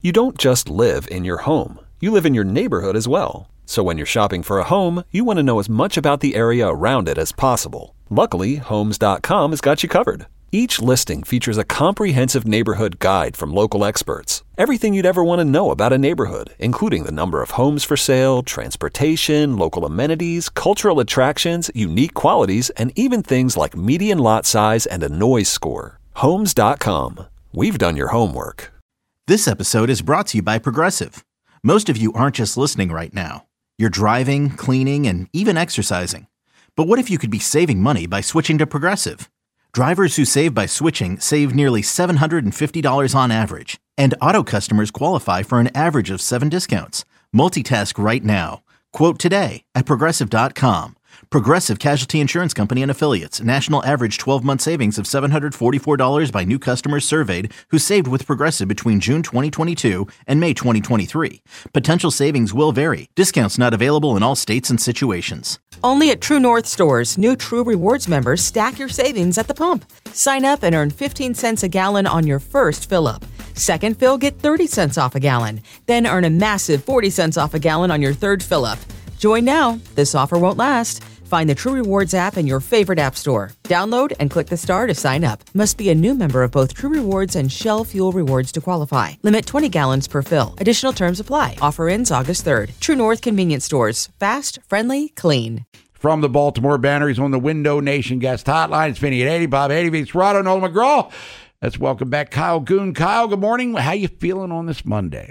You don't just live in your home. You live in your neighborhood as well. So when you're shopping for a home, you want to know as much about the area around it as possible. Luckily, Homes.com has got you covered. Each listing features a comprehensive neighborhood guide from local experts. Everything you'd ever want to know about a neighborhood, including the number of homes for sale, transportation, local amenities, cultural attractions, unique qualities, and even things like median lot size and a noise score. Homes.com. We've done your homework. This episode is brought to you by Progressive. Most of you aren't just listening right now. You're driving, cleaning, and even exercising. But what if you could be saving money by switching to Progressive? Drivers who save by switching save nearly $750 on average, and auto customers qualify for an average of 7 discounts. Multitask right now. Quote today at Progressive.com. Progressive Casualty Insurance Company and Affiliates. National average 12-month savings of $744 by new customers surveyed who saved with Progressive between June 2022 and May 2023. Potential savings will vary. Discounts not available in all states and situations. Only at True North stores, new True Rewards members stack your savings at the pump. Sign up and earn 15 cents a gallon on your first fill-up. Second fill, get 30 cents off a gallon. Then earn a massive 40 cents off a gallon on your third fill-up. Join now. This offer won't last. Find the True Rewards app in your favorite app store. Download and click the star to sign up. Must be a new member of both True Rewards and Shell Fuel Rewards to qualify. Limit 20 gallons per fill. Additional terms apply. Offer ends August 3rd. True North Convenience Stores. Fast, friendly, clean. From the Baltimore Banner, he's on the Window Nation guest hotline. It's Vinny at 80, Bob 80, Vince Rado, Nolan McGraw. Let's welcome back Kyle Goon. Kyle, good morning. How you feeling on this Monday?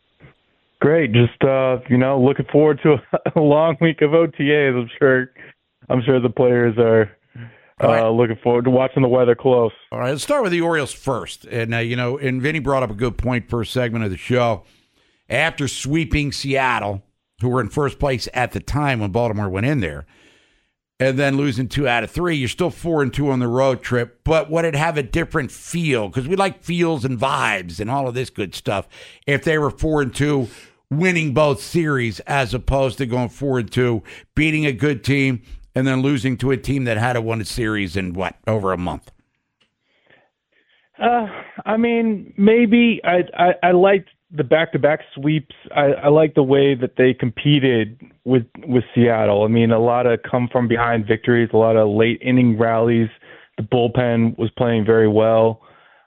Great. Just, looking forward to a long week of OTAs. I'm sure the players are looking forward to watching the weather close. All right, let's start with the Orioles first. And, and Vinny brought up a good point first segment of the show. After sweeping Seattle, who were in first place at the time when Baltimore went in there, and then losing 2 out of 3, you're still 4-2 on the road trip, but would it have a different feel? Because we like feels and vibes and all of this good stuff if they were 4-2, winning both series as opposed to going 4-2, beating a good team, and then losing to a team that had won a series in, over a month? Maybe. I liked the back-to-back sweeps. I like the way that they competed with Seattle. A lot of come-from-behind victories, a lot of late-inning rallies. The bullpen was playing very well.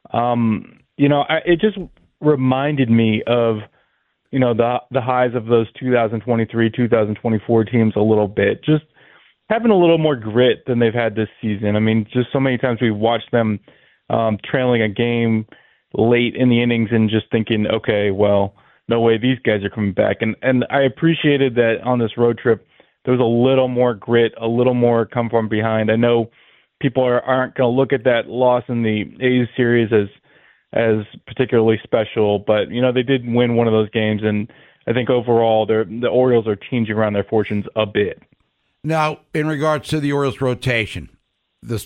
It just reminded me of, the highs of those 2023, 2024 teams a little bit. Just having a little more grit than they've had this season. Just so many times we've watched them trailing a game late in the innings and just thinking, okay, well, no way these guys are coming back. And I appreciated that on this road trip, there was a little more grit, a little more come from behind. I know people aren't going to look at that loss in the A's series as particularly special, but, they did win one of those games. And I think overall the Orioles are changing around their fortunes a bit. Now, in regards to the Orioles rotation, the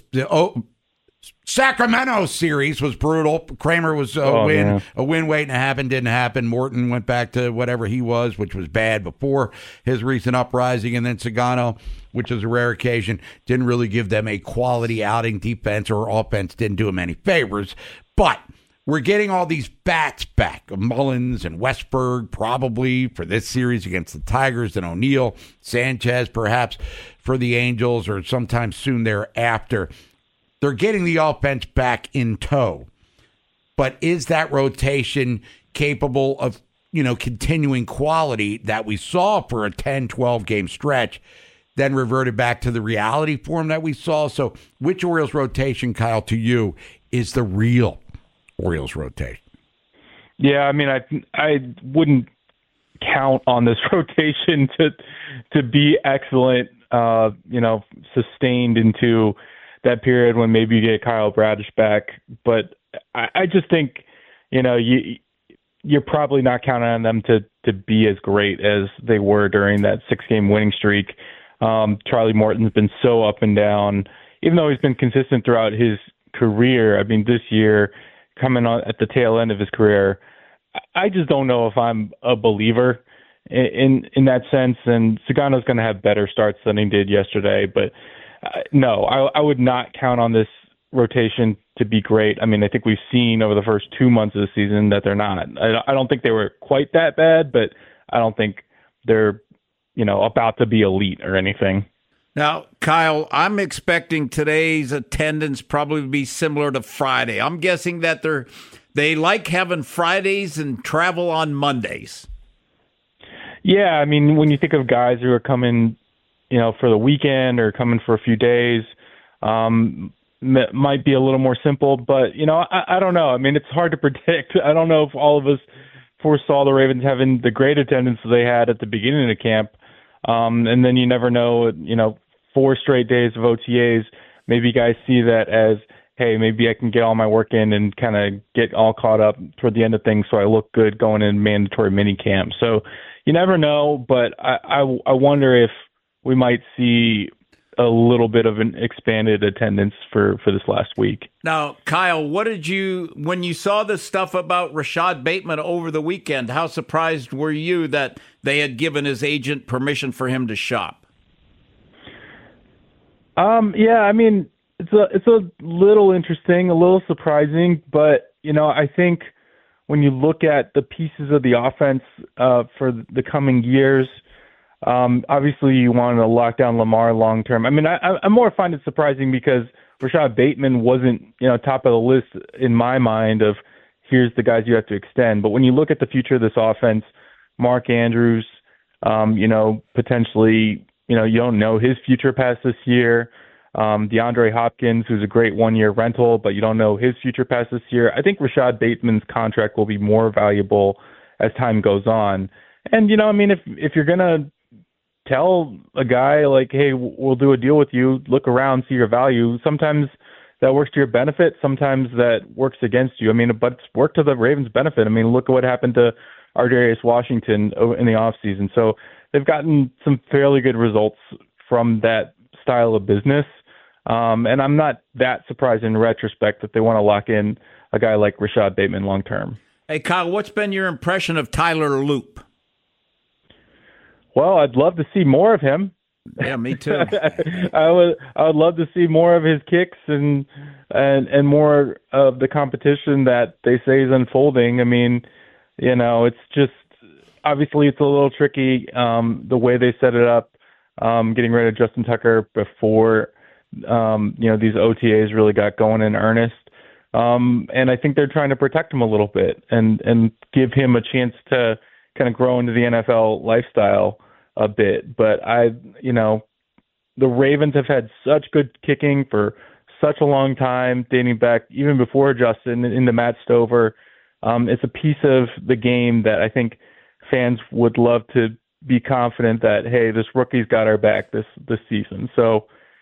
Sacramento series was brutal. Kramer was a win waiting to happen, didn't happen. Morton went back to whatever he was, which was bad before his recent uprising. And then Sagano, which is a rare occasion, didn't really give them a quality outing. Defense or offense didn't do him any favors. But we're getting all these bats back. Mullins and Westberg probably for this series against the Tigers, and O'Neill, Sanchez perhaps for the Angels or sometime soon thereafter. They're getting the offense back in tow. But is that rotation capable of, continuing quality that we saw for a 10, 12-game stretch, then reverted back to the reality form that we saw? So which Orioles rotation, Kyle, to you, is the real Orioles rotation? Yeah, I wouldn't count on this rotation to be excellent, sustained into that period when maybe you get Kyle Bradish back. But I just think, you're probably not counting on them to be as great as they were during that 6-game winning streak. Charlie Morton's been so up and down, even though he's been consistent throughout his career. This year, coming on at the tail end of his career, I just don't know if I'm a believer in that sense. And Sagano's going to have better starts than he did yesterday. But no, I would not count on this rotation to be great. I mean, I think we've seen over the first 2 months of the season that they're not. I don't think they were quite that bad, but I don't think they're, about to be elite or anything. Now, Kyle, I'm expecting today's attendance probably to be similar to Friday. I'm guessing that they like having Fridays and travel on Mondays. Yeah, I mean, when you think of guys who are coming, for the weekend or coming for a few days, might be a little more simple. But, I don't know. I mean, it's hard to predict. I don't know if all of us foresaw the Ravens having the great attendance they had at the beginning of camp. And then you never know, 4 straight days of OTAs, maybe guys see that as, hey, maybe I can get all my work in and kind of get all caught up toward the end of things so I look good going in mandatory mini camp. So you never know, but I wonder if we might see a little bit of an expanded attendance for this last week. Now, Kyle, when you saw the stuff about Rashad Bateman over the weekend, how surprised were you that they had given his agent permission for him to shop? Yeah, I mean, it's a little interesting, a little surprising, but, I think when you look at the pieces of the offense for the coming years, obviously you want to lock down Lamar long term. I mean, I more find it surprising because Rashad Bateman wasn't, top of the list in my mind of here's the guys you have to extend. But when you look at the future of this offense, Mark Andrews, potentially, you don't know his future past this year. DeAndre Hopkins, who's a great 1-year rental, but you don't know his future past this year. I think Rashad Bateman's contract will be more valuable as time goes on. And, if you're going to tell a guy like, hey, we'll do a deal with you, look around, see your value, sometimes that works to your benefit. Sometimes that works against you. I mean, but it's worked to the Ravens' benefit. I mean, look at what happened to Ardarius Washington in the offseason. So they've gotten some fairly good results from that style of business. And I'm not that surprised in retrospect that they want to lock in a guy like Rashad Bateman long term. Hey, Kyle, what's been your impression of Tyler Loop? Well, I'd love to see more of him. Yeah, me too. I would love to see more of his kicks and more of the competition that they say is unfolding. I mean, it's just obviously it's a little tricky the way they set it up, getting rid of Justin Tucker before these OTAs really got going in earnest. And I think they're trying to protect him a little bit and give him a chance to kind of grow into the NFL lifestyle a bit. But the Ravens have had such good kicking for such a long time, dating back even before Justin into Matt Stover. It's a piece of the game that I think fans would love to be confident that, hey, this rookie's got our back this season. So,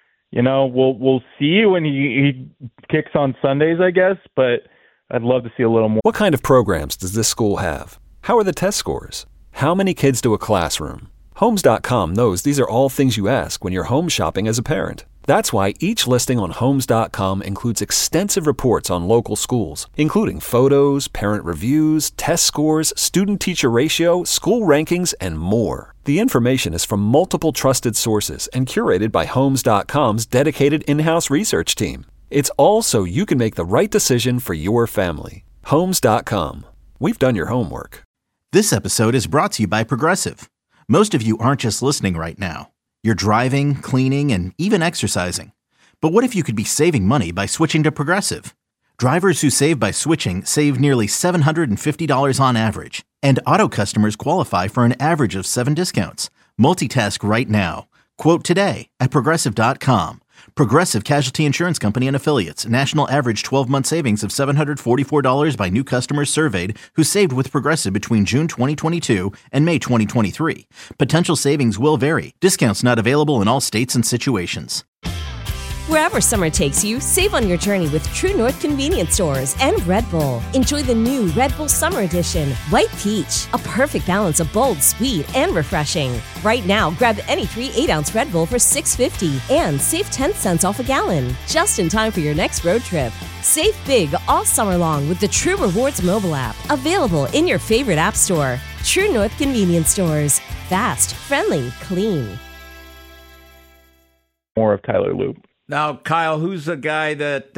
we'll see when he kicks on Sundays, I guess, but I'd love to see a little more. What kind of programs does this school have? How are the test scores? How many kids do a classroom? Homes.com knows these are all things you ask when you're home shopping as a parent. That's why each listing on Homes.com includes extensive reports on local schools, including photos, parent reviews, test scores, student-teacher ratio, school rankings, and more. The information is from multiple trusted sources and curated by Homes.com's dedicated in-house research team. It's all so you can make the right decision for your family. Homes.com. We've done your homework. This episode is brought to you by Progressive. Most of you aren't just listening right now. You're driving, cleaning, and even exercising. But what if you could be saving money by switching to Progressive? Drivers who save by switching save nearly $750 on average. And auto customers qualify for an average of 7 discounts. Multitask right now. Quote today at Progressive.com. Progressive Casualty Insurance Company and Affiliates. National average 12-month savings of $744 by new customers surveyed who saved with Progressive between June 2022 and May 2023. Potential savings will vary. Discounts not available in all states and situations. Wherever summer takes you, save on your journey with True North Convenience Stores and Red Bull. Enjoy the new Red Bull Summer Edition, White Peach, a perfect balance of bold, sweet, and refreshing. Right now, grab any 3 8-ounce Red Bull for $6.50 and save 10 cents off a gallon, just in time for your next road trip. Save big all summer long with the True Rewards mobile app, available in your favorite app store. True North Convenience Stores. Fast, friendly, clean. More of Tyler Loop. Now, Kyle, who's a guy that,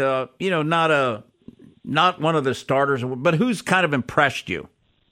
not one of the starters, but who's kind of impressed you?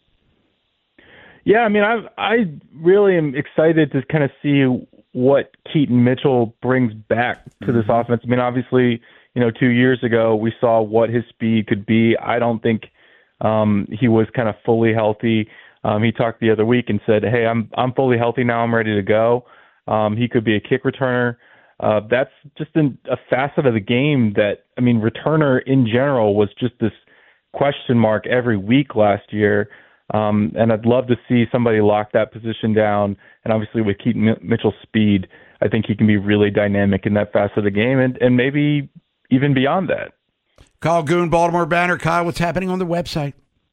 Yeah, I mean, I really am excited to kind of see what Keaton Mitchell brings back to this offense. I mean, obviously, 2 years ago we saw what his speed could be. I don't think he was kind of fully healthy. He talked the other week and said, "Hey, I'm fully healthy now. I'm ready to go." He could be a kick returner. That's just a facet of the game that, I mean, returner in general was just this question mark every week last year. And I'd love to see somebody lock that position down. And obviously with Keaton Mitchell's speed, I think he can be really dynamic in that facet of the game and maybe even beyond that. Kyle Goon, Baltimore Banner. Kyle, what's happening on the website?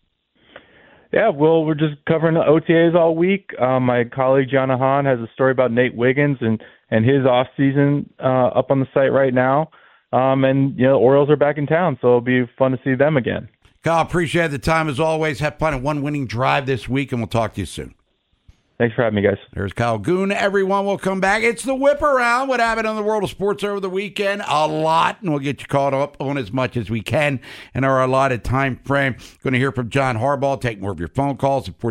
Yeah, well, we're just covering the OTAs all week. My colleague Gianna Hahn has a story about Nate Wiggins and his offseason up on the site right now. And, the Orioles are back in town, so it'll be fun to see them again. Kyle, appreciate the time as always. Have fun at one winning drive this week, and we'll talk to you soon. Thanks for having me, guys. There's Kyle Goon. Everyone will come back. It's the Whip Around. What happened in the world of sports over the weekend? A lot, and we'll get you caught up on as much as we can in our allotted time frame. Going to hear from John Harbaugh, take more of your phone calls at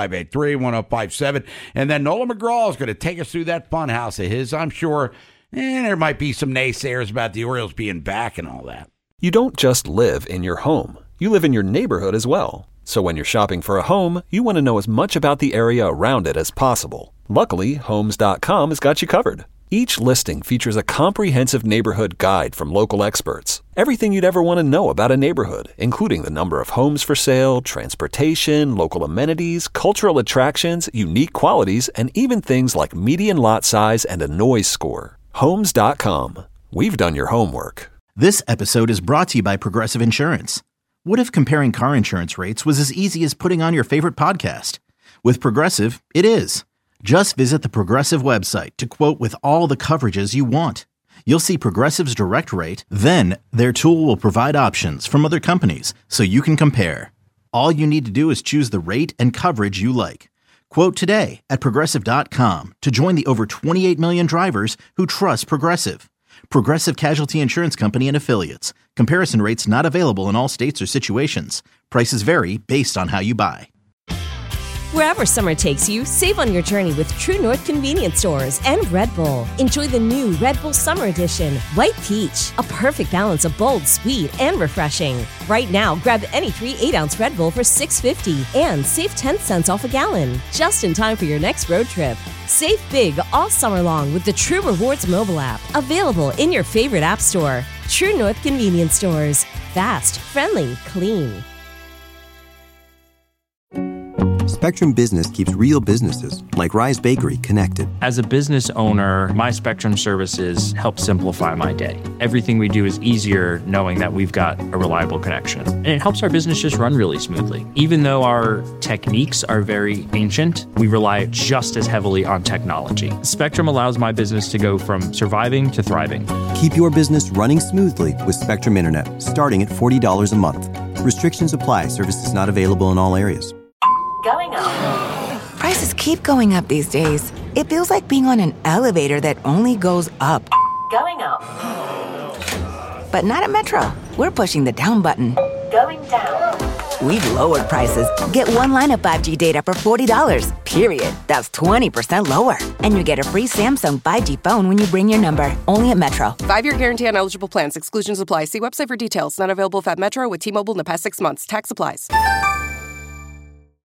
410-583-1057. And then Nolan McGraw is going to take us through that fun house of his, I'm sure. And there might be some naysayers about the Orioles being back and all that. You don't just live in your home. You live in your neighborhood as well. So when you're shopping for a home, you want to know as much about the area around it as possible. Luckily, Homes.com has got you covered. Each listing features a comprehensive neighborhood guide from local experts. Everything you'd ever want to know about a neighborhood, including the number of homes for sale, transportation, local amenities, cultural attractions, unique qualities, and even things like median lot size and a noise score. Homes.com. We've done your homework. This episode is brought to you by Progressive Insurance. What if comparing car insurance rates was as easy as putting on your favorite podcast? With Progressive, it is. Just visit the Progressive website to quote with all the coverages you want. You'll see Progressive's direct rate, then their tool will provide options from other companies so you can compare. All you need to do is choose the rate and coverage you like. Quote today at Progressive.com to join the over 28 million drivers who trust Progressive. Progressive Casualty Insurance Company and Affiliates. Comparison rates not available in all states or situations. Prices vary based on how you buy. Wherever summer takes you, save on your journey with True North Convenience Stores and Red Bull. Enjoy the new Red Bull Summer Edition, White Peach, a perfect balance of bold, sweet, and refreshing. Right now, grab any 3 8-ounce Red Bull for $6.50 and save 10 cents off a gallon, just in time for your next road trip. Save big all summer long with the True Rewards mobile app, available in your favorite app store. True North Convenience Stores. Fast, friendly, clean. Spectrum Business keeps real businesses, like Rise Bakery, connected. As a business owner, my Spectrum services help simplify my day. Everything we do is easier knowing that we've got a reliable connection. And it helps our business just run really smoothly. Even though our techniques are very ancient, we rely just as heavily on technology. Spectrum allows my business to go from surviving to thriving. Keep your business running smoothly with Spectrum Internet, starting at $40 a month. Restrictions apply. Services not available in all areas. Going up. Prices keep going up these days. It feels like being on an elevator that only goes up. Going up. But not at Metro. We're pushing the down button. Going down. We've lowered prices. Get one line of 5G data for $40, period. That's 20% lower. And you get a free Samsung 5G phone when you bring your number. Only at Metro. 5-year guarantee on eligible plans. Exclusions apply. See website for details. Not available at Metro with T-Mobile in the past 6 months. Tax applies.